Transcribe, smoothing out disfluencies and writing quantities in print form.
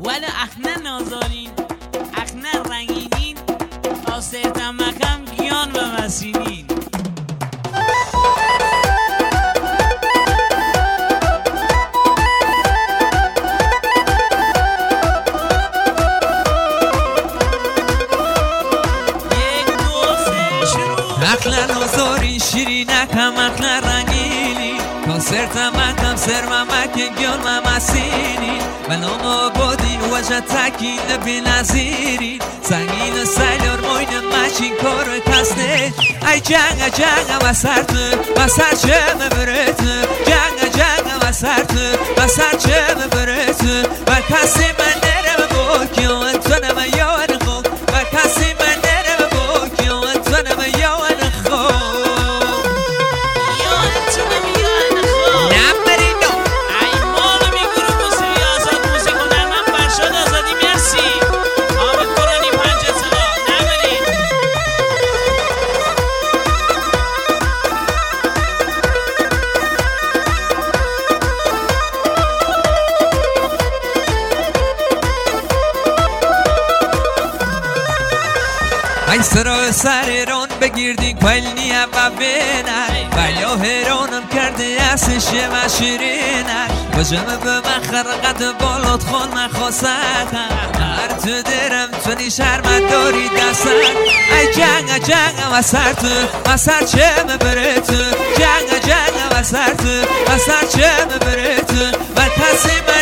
ولی اخنه نازارین اخنه رنگینین تا سرتم مکم گیان و مسینین اخلا نازاری شیرینکم اخلا رنگینی کنسرتم مکم سرم مکن گیان و مسینی و نام آبادین وجه تکین بی نظیرین سنگین سیلار موین مچین کار کسته ای جنگ و سرت و سرچه مبرت جنگ و سرت و سرچه مبرت و کسی من نرم با کیان تو نمه یار خوب و کسی من نرم با کیان تو نمه یار ای سرا سر ایران بگیردین کلنیه و بینر بیا هیرانم کرده اسشه و شیرینر و جمع به من خرقت بالات خان من خواستم هر تو درم تو نی شرمت داری دستم ای جنگ و سرت و سر چه مبرت جنگ و سرت و سر چه مبرت و کسی من